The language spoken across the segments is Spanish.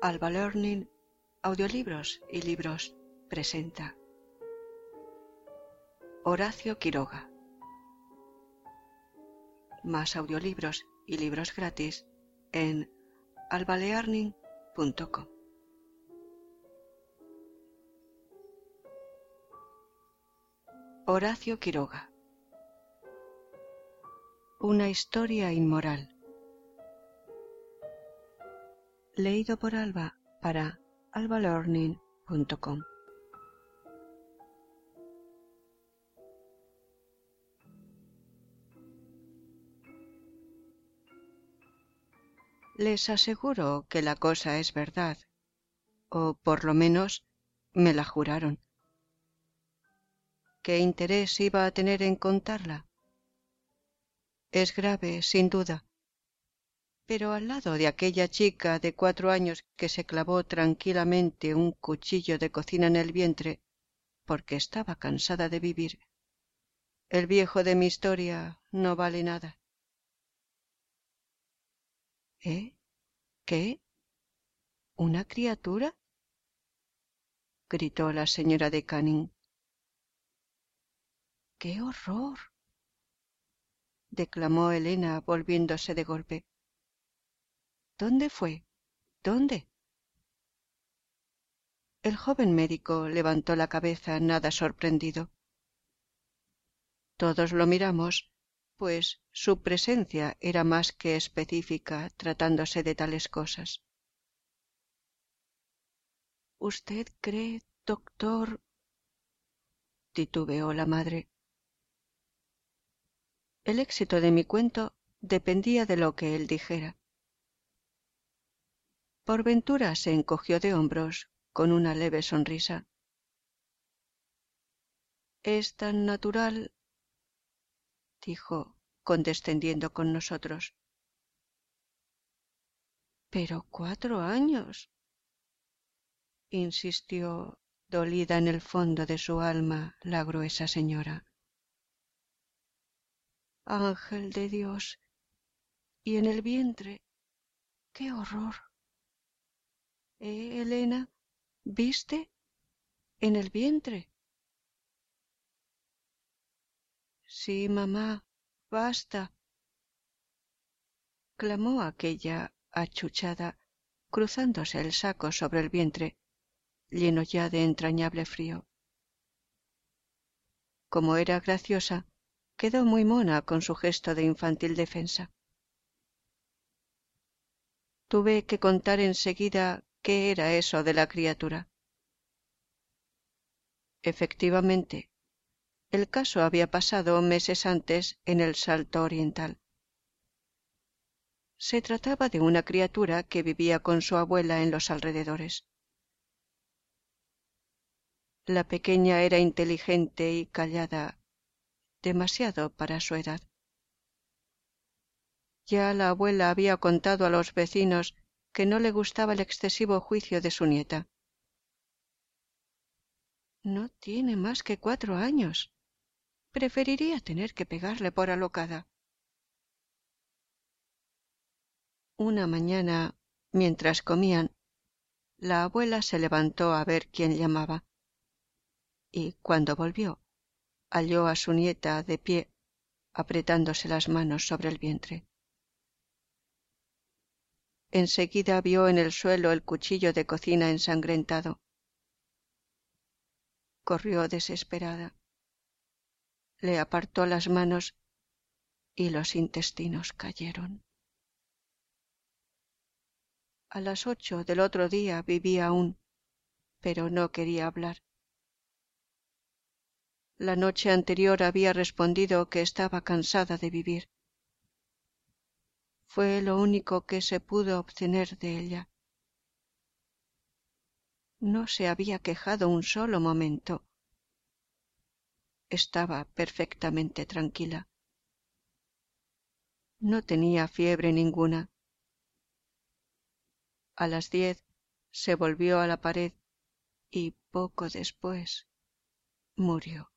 Alba Learning, Audiolibros y Libros presenta Horacio Quiroga. Más audiolibros y libros gratis en albalearning.com. Horacio Quiroga. Una historia inmoral. Leído por Alba para albalearning.com. Les aseguro que la cosa es verdad, o por lo menos me la juraron. ¿Qué interés iba a tener en contarla? Es grave, sin duda, pero al lado de aquella chica de 4 años que se clavó tranquilamente un cuchillo de cocina en el vientre porque estaba cansada de vivir, el viejo de mi historia no vale nada. ¿Qué? ¿Una criatura? Gritó la señora de Canning. ¡Qué horror!, declamó Elena volviéndose de golpe. ¿Dónde fue? ¿Dónde? El joven médico levantó la cabeza nada sorprendido. Todos lo miramos, pues su presencia era más que específica tratándose de tales cosas. ¿Usted cree, doctor? Titubeó la madre. El éxito de mi cuento dependía de lo que él dijera. Por ventura se encogió de hombros con una leve sonrisa. Es tan natural, dijo, condescendiendo con nosotros. Pero 4 años, insistió, dolida en el fondo de su alma, la gruesa señora. Ángel de Dios, y en el vientre, ¡qué horror! Elena, ¿viste? En el vientre. Sí, mamá, basta, clamó aquella achuchada, cruzándose el saco sobre el vientre, lleno ya de entrañable frío. Como era graciosa, quedó muy mona con su gesto de infantil defensa. Tuve que contar enseguida qué era eso de la criatura. Efectivamente, el caso había pasado meses antes en el Salto Oriental. Se trataba de una criatura que vivía con su abuela en los alrededores. La pequeña era inteligente y callada, demasiado para su edad. Ya la abuela había contado a los vecinos que no le gustaba el excesivo juicio de su nieta. No tiene más que 4 años. Preferiría tener que pegarle por alocada. Una mañana, mientras comían, la abuela se levantó a ver quién llamaba, y cuando volvió, halló a su nieta de pie, apretándose las manos sobre el vientre. Enseguida vio en el suelo el cuchillo de cocina ensangrentado. Corrió desesperada. Le apartó las manos y los intestinos cayeron. A las 8 del otro día vivía aún, pero no quería hablar. La noche anterior había respondido que estaba cansada de vivir. Fue lo único que se pudo obtener de ella. No se había quejado un solo momento. Estaba perfectamente tranquila. No tenía fiebre ninguna. A las 10 se volvió a la pared y poco después murió.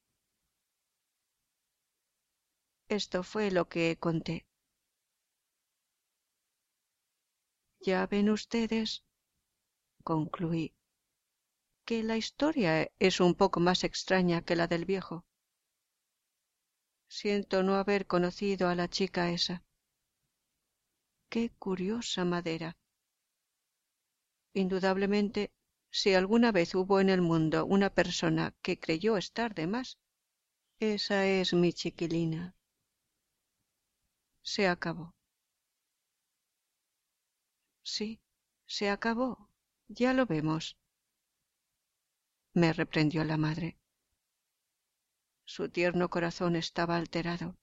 Esto fue lo que conté. Ya ven ustedes, concluí, que la historia es un poco más extraña que la del viejo. Siento no haber conocido a la chica esa. Qué curiosa madera. Indudablemente, si alguna vez hubo en el mundo una persona que creyó estar de más, esa es mi chiquilina. Se acabó. Sí, se acabó. Ya lo vemos, me reprendió la madre. Su tierno corazón estaba alterado.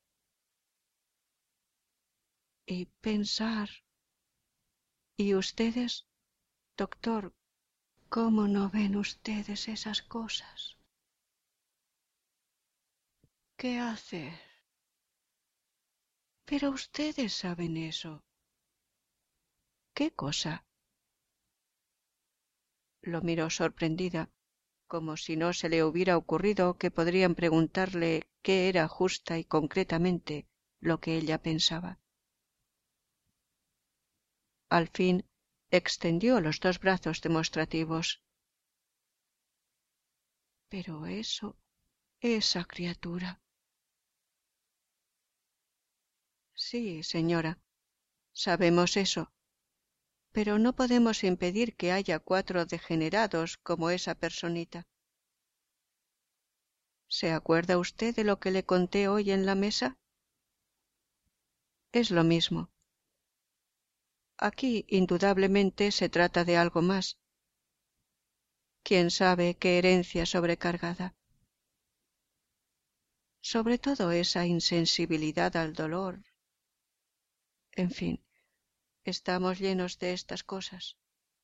Y pensar. ¿Y ustedes, doctor, cómo no ven ustedes esas cosas? ¿Qué hacer? Pero ustedes saben eso. ¿Qué cosa? Lo miró sorprendida, como si no se le hubiera ocurrido que podrían preguntarle qué era justa y concretamente lo que ella pensaba. Al fin extendió los dos brazos demostrativos. Pero eso, esa criatura. Sí, señora, sabemos eso, pero no podemos impedir que haya 4 degenerados como esa personita. ¿Se acuerda usted de lo que le conté hoy en la mesa? Es lo mismo. Aquí indudablemente se trata de algo más. ¿Quién sabe qué herencia sobrecargada? Sobre todo esa insensibilidad al dolor. En fin, estamos llenos de estas cosas.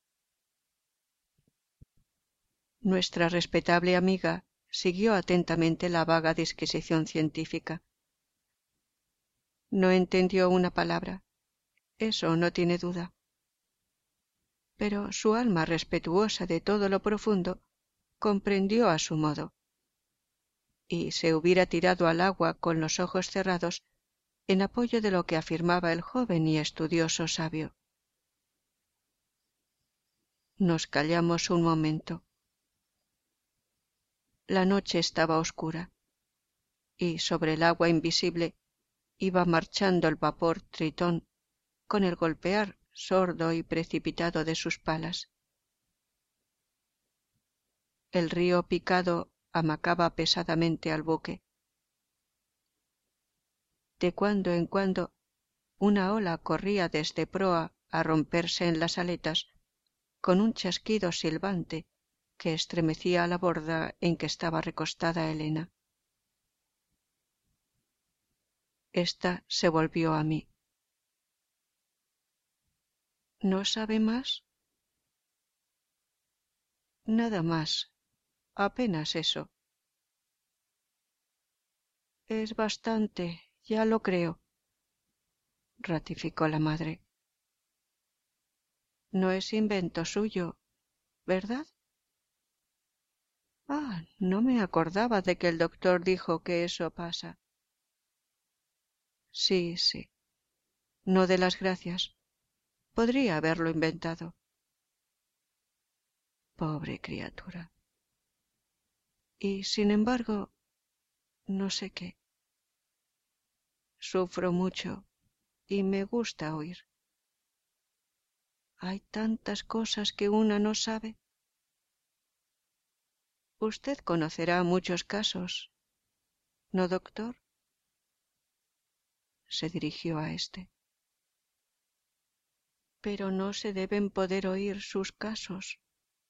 Nuestra respetable amiga siguió atentamente la vaga disquisición científica. No entendió una palabra, eso no tiene duda. Pero su alma respetuosa de todo lo profundo comprendió a su modo, y se hubiera tirado al agua con los ojos cerrados en apoyo de lo que afirmaba el joven y estudioso sabio. Nos callamos un momento. La noche estaba oscura, y sobre el agua invisible iba marchando el vapor Tritón con el golpear sordo y precipitado de sus palas. El río picado amacaba pesadamente al buque. De cuando en cuando una ola corría desde proa a romperse en las aletas con un chasquido silbante que estremecía la borda en que estaba recostada Elena. Esta se volvió a mí. ¿No sabe más? Nada más, apenas eso. Es bastante, ya lo creo, ratificó la madre. No es invento suyo, ¿verdad? Ah, no me acordaba de que el doctor dijo que eso pasa. Sí, sí. No dé las gracias. Podría haberlo inventado. Pobre criatura. Y, sin embargo, no sé qué. Sufro mucho y me gusta oír. Hay tantas cosas que una no sabe. Usted conocerá muchos casos, ¿no, doctor? Se dirigió a éste. Pero no se deben poder oír sus casos.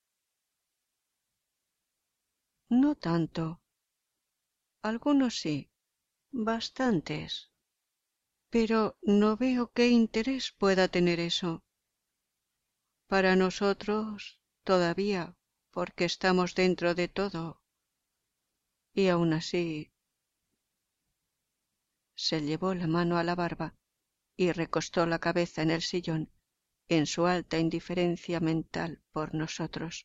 No tanto. Algunos sí, bastantes. Pero no veo qué interés pueda tener eso. Para nosotros, todavía, porque estamos dentro de todo. Y aún así, se llevó la mano a la barba y recostó la cabeza en el sillón, en su alta indiferencia mental por nosotros.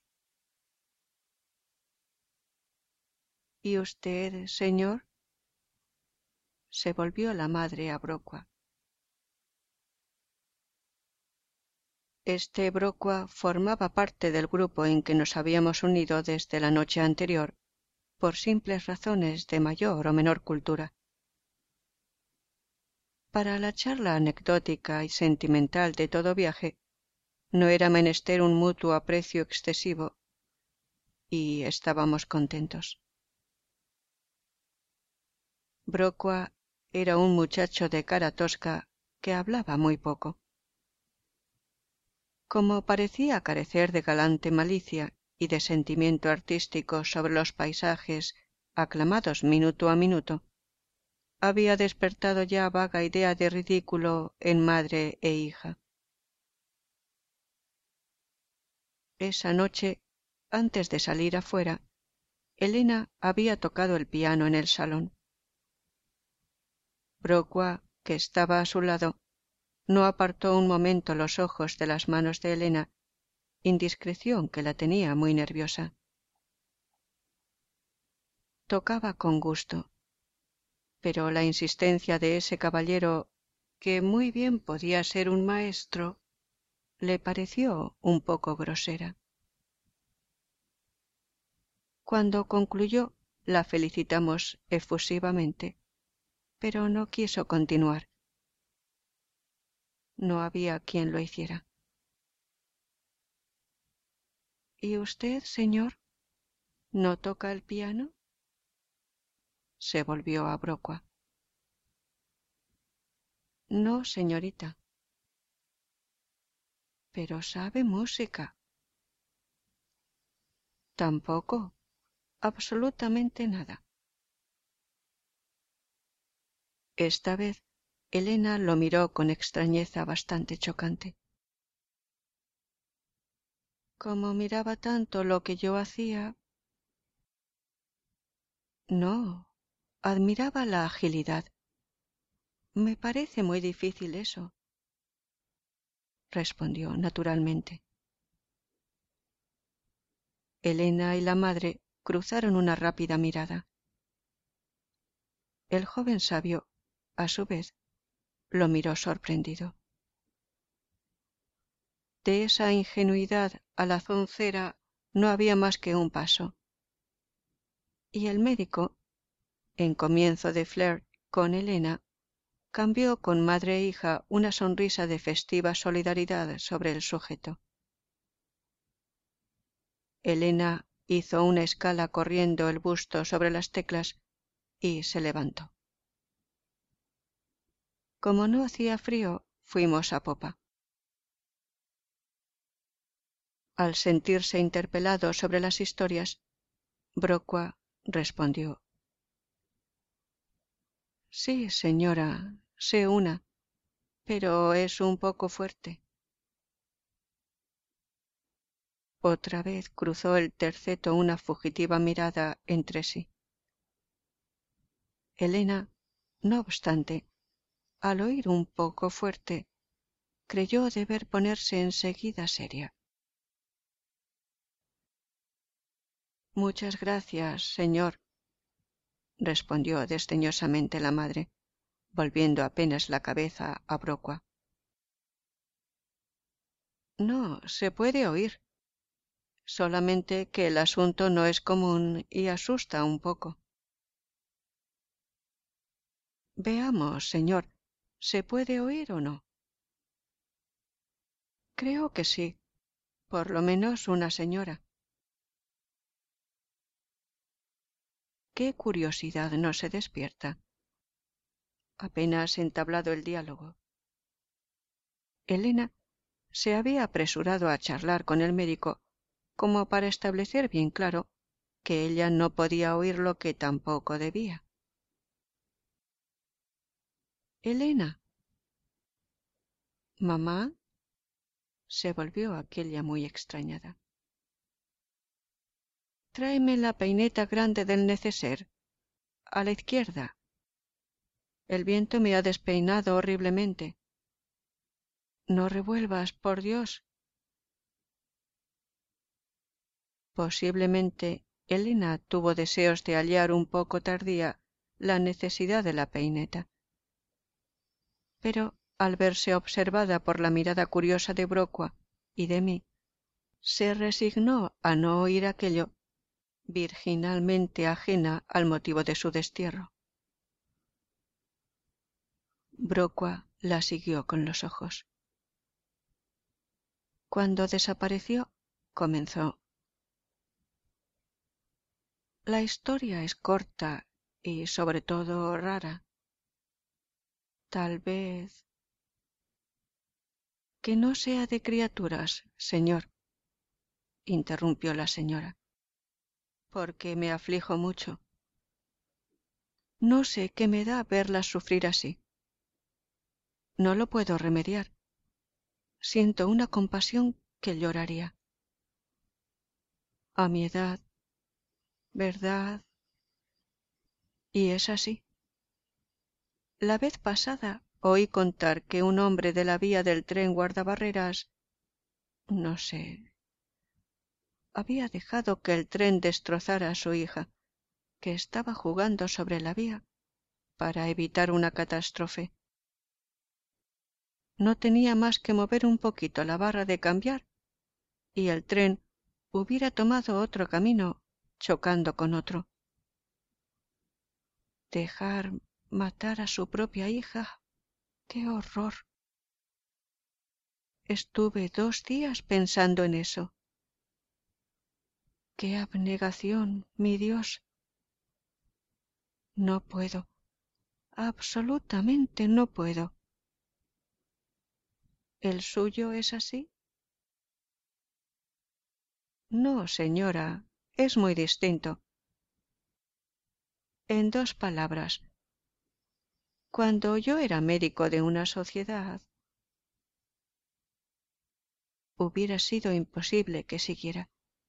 ¿Y usted, señor? Se volvió la madre a Brocua. Este Brocua formaba parte del grupo en que nos habíamos unido desde la noche anterior, por simples razones de mayor o menor cultura. Para la charla anecdótica y sentimental de todo viaje, no era menester un mutuo aprecio excesivo, y estábamos contentos. Brocua era un muchacho de cara tosca que hablaba muy poco. Como parecía carecer de galante malicia y de sentimiento artístico sobre los paisajes aclamados minuto a minuto, había despertado ya vaga idea de ridículo en madre e hija. Esa noche, antes de salir afuera, Elena había tocado el piano en el salón. Brocua, que estaba a su lado, no apartó un momento los ojos de las manos de Elena, indiscreción que la tenía muy nerviosa. Tocaba con gusto, pero la insistencia de ese caballero, que muy bien podía ser un maestro, le pareció un poco grosera. Cuando concluyó, la felicitamos efusivamente, pero no quiso continuar. No había quien lo hiciera. ¿Y usted, señor, no toca el piano? Se volvió a Brocua. No, señorita. Pero sabe música. Tampoco. Absolutamente nada. Esta vez Elena lo miró con extrañeza bastante chocante. Como miraba tanto lo que yo hacía... No, admiraba la agilidad. Me parece muy difícil eso, respondió naturalmente. Elena y la madre cruzaron una rápida mirada. El joven sabio, a su vez, lo miró sorprendido. De esa ingenuidad a la zoncera no había más que un paso. Y el médico, en comienzo de flirt con Elena, cambió con madre e hija una sonrisa de festiva solidaridad sobre el sujeto. Elena hizo una escala corriendo el busto sobre las teclas y se levantó. Como no hacía frío, fuimos a popa. Al sentirse interpelado sobre las historias, Brocua respondió: Sí, señora, sé una, pero es un poco fuerte. Otra vez cruzó el terceto una fugitiva mirada entre sí. Elena, no obstante, al oír un poco fuerte, creyó deber ponerse enseguida seria. Muchas gracias, señor, respondió desdeñosamente la madre, volviendo apenas la cabeza a Brocua. No, se puede oír, solamente que el asunto no es común y asusta un poco. Veamos, señor, ¿se puede oír o no? Creo que sí, por lo menos una señora. ¿Qué curiosidad no se despierta? Apenas entablado el diálogo, Elena se había apresurado a charlar con el médico como para establecer bien claro que ella no podía oír lo que tampoco debía. Elena. ¿Mamá? Se volvió aquella muy extrañada. Tráeme la peineta grande del neceser, a la izquierda. El viento me ha despeinado horriblemente. No revuelvas, por Dios. Posiblemente Elena tuvo deseos de hallar un poco tardía la necesidad de la peineta. Pero al verse observada por la mirada curiosa de Brocua y de mí, se resignó a no oír aquello, virginalmente ajena al motivo de su destierro. Brocua la siguió con los ojos. Cuando desapareció, comenzó. La historia es corta y sobre todo rara. Tal vez... Que no sea de criaturas, señor, interrumpió la señora, porque me aflijo mucho. No sé qué me da verlas sufrir así. No lo puedo remediar. Siento una compasión que lloraría. A mi edad, ¿verdad? Y es así. La vez pasada oí contar que un hombre de la vía del tren guardabarreras, no sé, había dejado que el tren destrozara a su hija, que estaba jugando sobre la vía, para evitar una catástrofe. No tenía más que mover un poquito la barra de cambiar y el tren hubiera tomado otro camino, chocando con otro. Dejar matar a su propia hija, ¡qué horror! Estuve 2 días pensando en eso. ¡Qué abnegación, mi Dios! No puedo, absolutamente no puedo. ¿El suyo es así? No, señora, es muy distinto. En 2 palabras, cuando yo era médico de una sociedad, hubiera sido imposible que siguiera.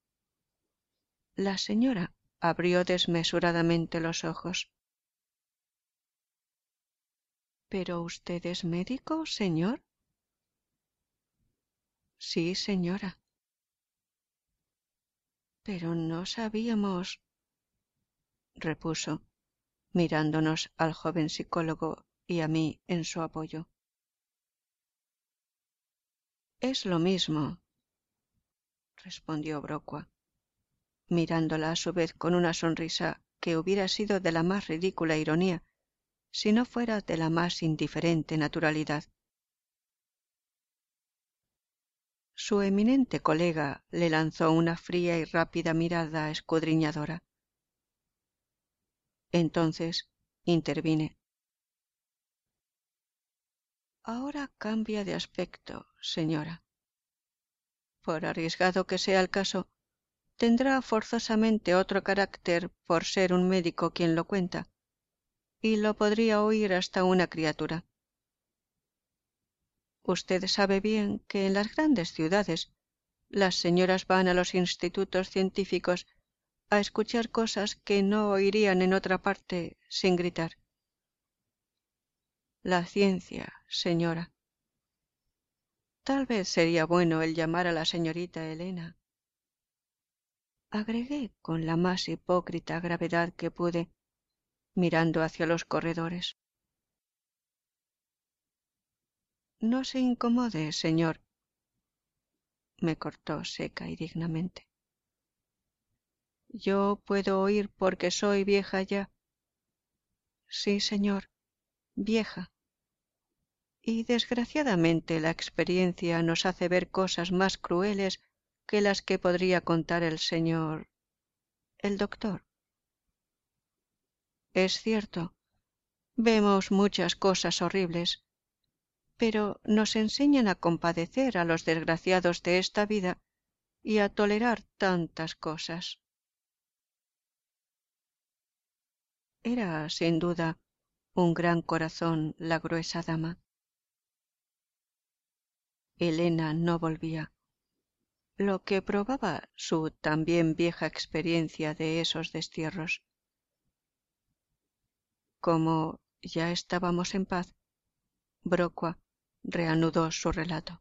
La señora abrió desmesuradamente los ojos. ¿Pero usted es médico, señor? Sí, señora. Pero no sabíamos, repuso, mirándonos al joven psicólogo y a mí en su apoyo. Es lo mismo, respondió Brocua, mirándola a su vez con una sonrisa que hubiera sido de la más ridícula ironía, si no fuera de la más indiferente naturalidad. Su eminente colega le lanzó una fría y rápida mirada escudriñadora. Entonces intervine. Ahora cambia de aspecto, señora. Por arriesgado que sea el caso, tendrá forzosamente otro carácter por ser un médico quien lo cuenta, y lo podría oír hasta una criatura. Usted sabe bien que en las grandes ciudades las señoras van a los institutos científicos a escuchar cosas que no oirían en otra parte sin gritar. La ciencia, señora. Tal vez sería bueno el llamar a la señorita Elena. Agregué con la más hipócrita gravedad que pude, mirando hacia los corredores. No se incomode, señor, me cortó seca y dignamente. Yo puedo oír porque soy vieja ya. Sí, señor, vieja. Y desgraciadamente la experiencia nos hace ver cosas más crueles que las que podría contar el doctor. Es cierto, vemos muchas cosas horribles, pero nos enseñan a compadecer a los desgraciados de esta vida y a tolerar tantas cosas. Era, sin duda, un gran corazón la gruesa dama. Elena no volvía, lo que probaba su también vieja experiencia de esos destierros. Como ya estábamos en paz, Brocua reanudó su relato.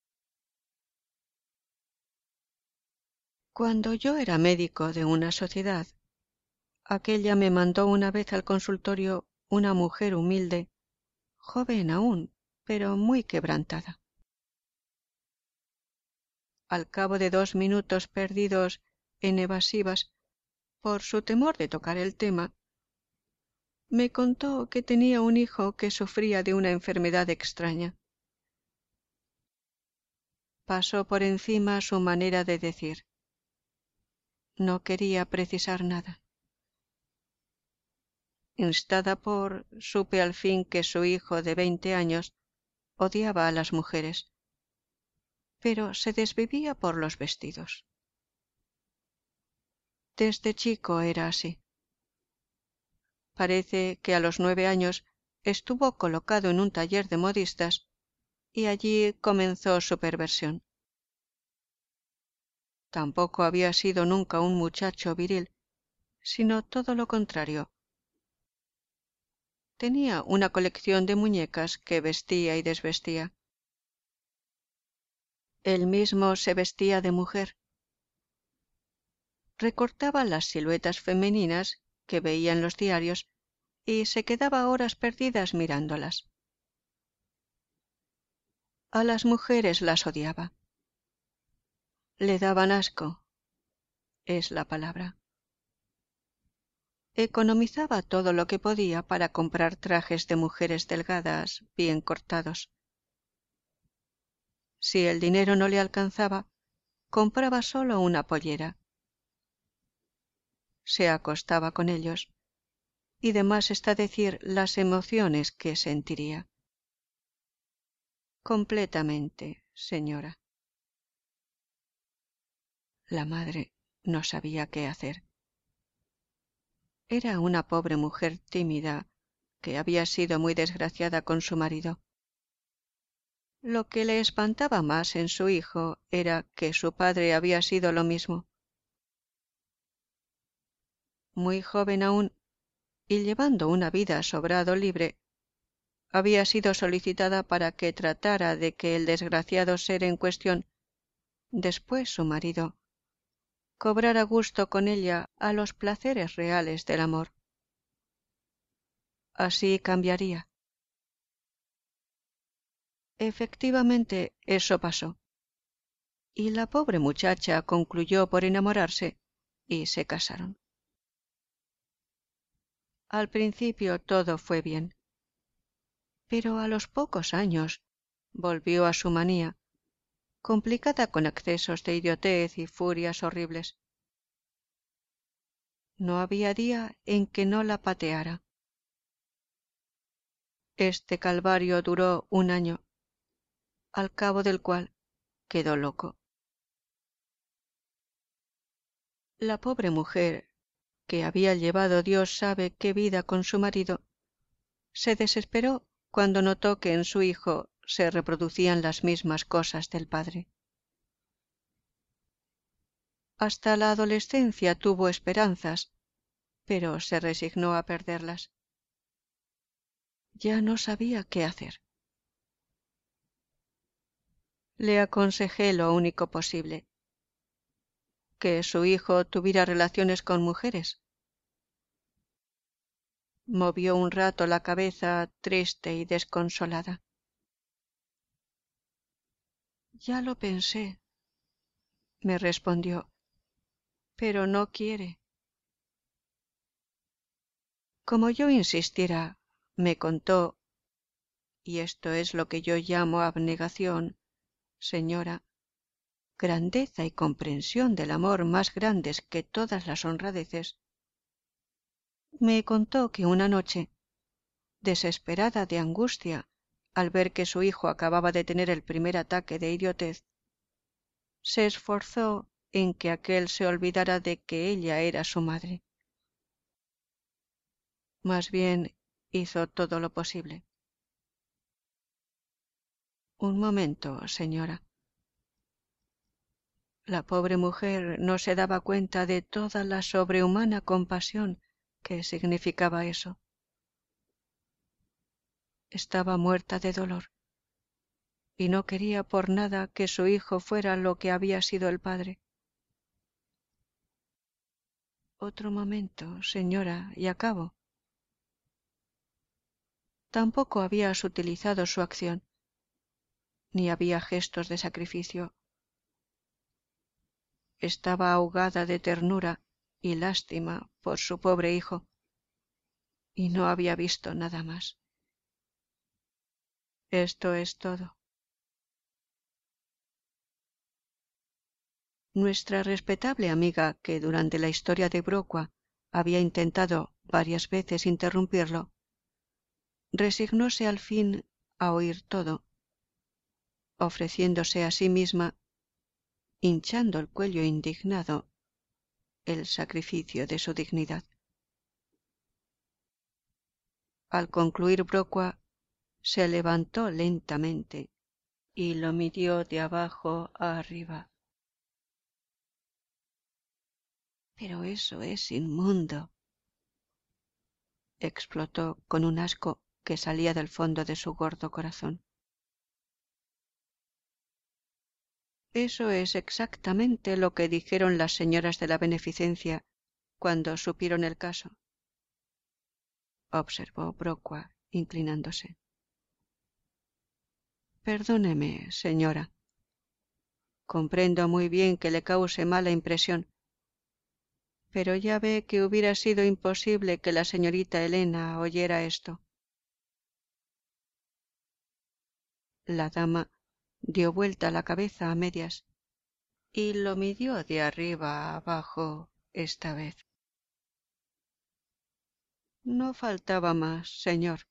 Cuando yo era médico de una sociedad, aquella me mandó una vez al consultorio una mujer humilde, joven aún, pero muy quebrantada. al cabo de 2 minutos perdidos en evasivas por su temor de tocar el tema, me contó que tenía un hijo que sufría de una enfermedad extraña. Pasó por encima su manera de decir. No quería precisar nada. Instada supe al fin que su hijo de 20 años odiaba a las mujeres, pero se desvivía por los vestidos. Desde chico era así. Parece que a los 9 años estuvo colocado en un taller de modistas y allí comenzó su perversión. Tampoco había sido nunca un muchacho viril, sino todo lo contrario. Tenía una colección de muñecas que vestía y desvestía. Él mismo se vestía de mujer. Recortaba las siluetas femeninas que veía en los diarios y se quedaba horas perdidas mirándolas. A las mujeres las odiaba. Le daban asco, es la palabra. Economizaba todo lo que podía para comprar trajes de mujeres delgadas, bien cortados. Si el dinero no le alcanzaba, compraba solo una pollera. Se acostaba con ellos, y de más está decir las emociones que sentiría. Completamente, señora. La madre no sabía qué hacer. Era una pobre mujer tímida que había sido muy desgraciada con su marido. Lo que le espantaba más en su hijo era que su padre había sido lo mismo. Muy joven aún, y llevando una vida sobrado libre, había sido solicitada para que tratara de que el desgraciado ser en cuestión, después su marido, cobrara gusto con ella a los placeres reales del amor. Así cambiaría. Efectivamente, eso pasó, y la pobre muchacha concluyó por enamorarse y se casaron. Al principio todo fue bien, pero a los pocos años volvió a su manía, complicada con accesos de idiotez y furias horribles. No había día en que no la pateara. Este calvario duró 1 año, al cabo del cual quedó loco. La pobre mujer, que había llevado Dios sabe qué vida con su marido, se desesperó cuando notó que en su hijo se reproducían las mismas cosas del padre. Hasta la adolescencia tuvo esperanzas, pero se resignó a perderlas. Ya no sabía qué hacer. Le aconsejé lo único posible, que su hijo tuviera relaciones con mujeres. Movió un rato la cabeza triste y desconsolada. Ya lo pensé, me respondió, pero no quiere. Como yo insistiera, me contó, y esto es lo que yo llamo abnegación, señora, grandeza y comprensión del amor más grandes que todas las honradeces, me contó que una noche, desesperada de angustia al ver que su hijo acababa de tener el primer ataque de idiotez, se esforzó en que aquél se olvidara de que ella era su madre. Más bien hizo todo lo posible. Un momento, señora. La pobre mujer no se daba cuenta de toda la sobrehumana compasión que significaba eso. Estaba muerta de dolor, y no quería por nada que su hijo fuera lo que había sido el padre. Otro momento, señora, y acabo. Tampoco habías utilizado su acción, ni había gestos de sacrificio. estaba ahogada de ternura y lástima por su pobre hijo, y no había visto nada más. Esto es todo. Nuestra respetable amiga, que durante la historia de Brocua había intentado varias veces interrumpirlo, resignóse al fin a oír todo, ofreciéndose a sí misma, hinchando el cuello indignado, el sacrificio de su dignidad. Al concluir Brocua, se levantó lentamente y lo midió de abajo a arriba. «Pero eso es inmundo», explotó con un asco que salía del fondo de su gordo corazón. Eso es exactamente lo que dijeron las señoras de la beneficencia cuando supieron el caso, observó Brocua, inclinándose. Perdóneme, señora. Comprendo muy bien que le cause mala impresión, pero ya ve que hubiera sido imposible que la señorita Elena oyera esto. La dama dio vuelta la cabeza a medias y lo midió de arriba a abajo esta vez. No faltaba más, señor.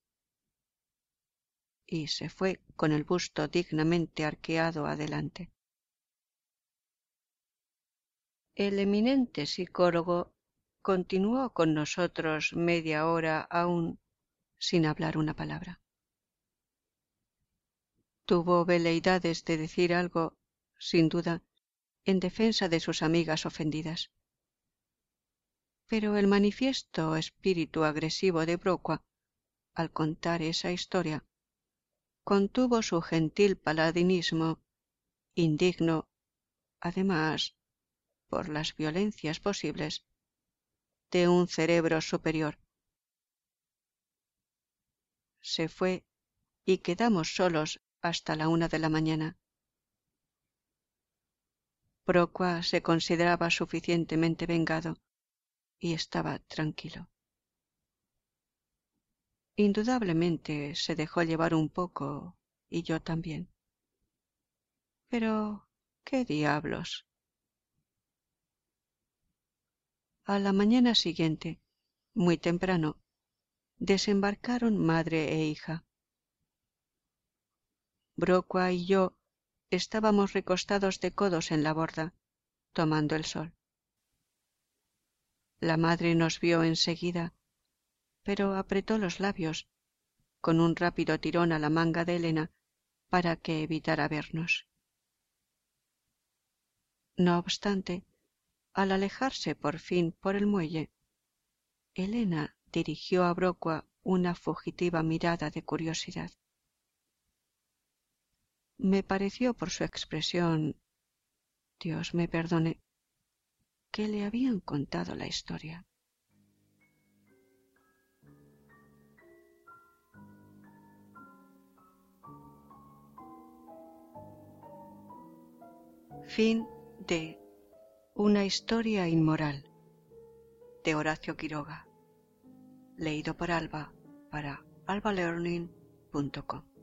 Y se fue con el busto dignamente arqueado adelante. El eminente psicólogo continuó con nosotros media hora aún sin hablar una palabra. Tuvo veleidades de decir algo, sin duda, en defensa de sus amigas ofendidas. Pero el manifiesto espíritu agresivo de Brocua, al contar esa historia, contuvo su gentil paladinismo, indigno, además, por las violencias posibles, de un cerebro superior. Se fue y quedamos solos hasta la 1 de la mañana. Brocua se consideraba suficientemente vengado y estaba tranquilo. Indudablemente se dejó llevar un poco, y yo también. Pero, ¿qué diablos? A la mañana siguiente, muy temprano, desembarcaron madre e hija. Brocua y yo estábamos recostados de codos en la borda, tomando el sol. La madre nos vio enseguida, pero apretó los labios, con un rápido tirón a la manga de Elena, para que evitara vernos. No obstante, al alejarse por fin por el muelle, Elena dirigió a Brocua una fugitiva mirada de curiosidad. Me pareció por su expresión, Dios me perdone, que le habían contado la historia. Fin de Una historia inmoral, de Horacio Quiroga, leído por Alba para albalearning.com.